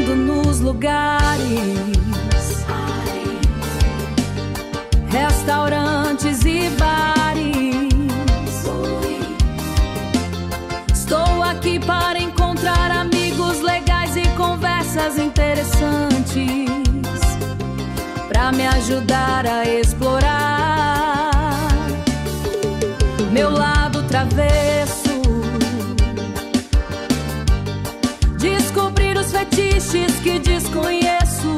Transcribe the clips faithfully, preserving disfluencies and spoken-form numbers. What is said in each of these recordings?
andando nos lugares, restaurantes e bares. Estou aqui para encontrar amigos legais e conversas interessantes, pra me ajudar a explorar meu lado travesso, descobrir os fetiches que desconheço,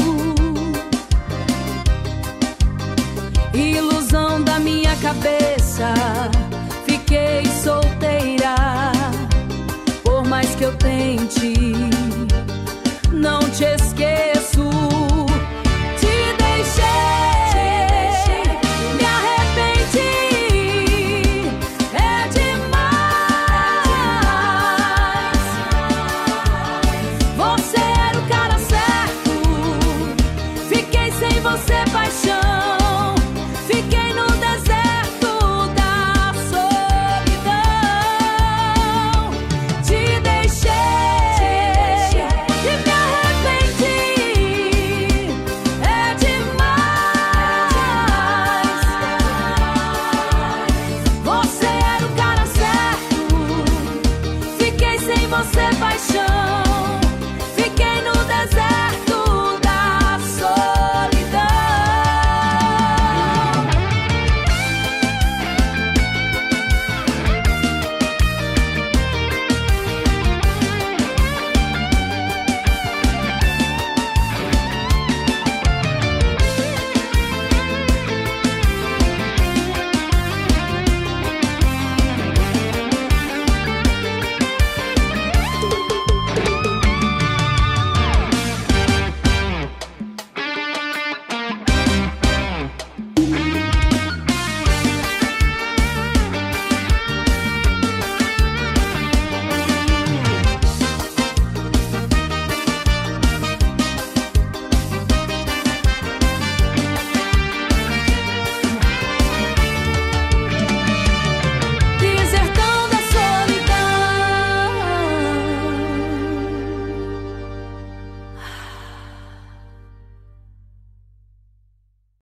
ilusão da minha cabeça. Fiquei solteira, por mais que eu tente, não te esqueça.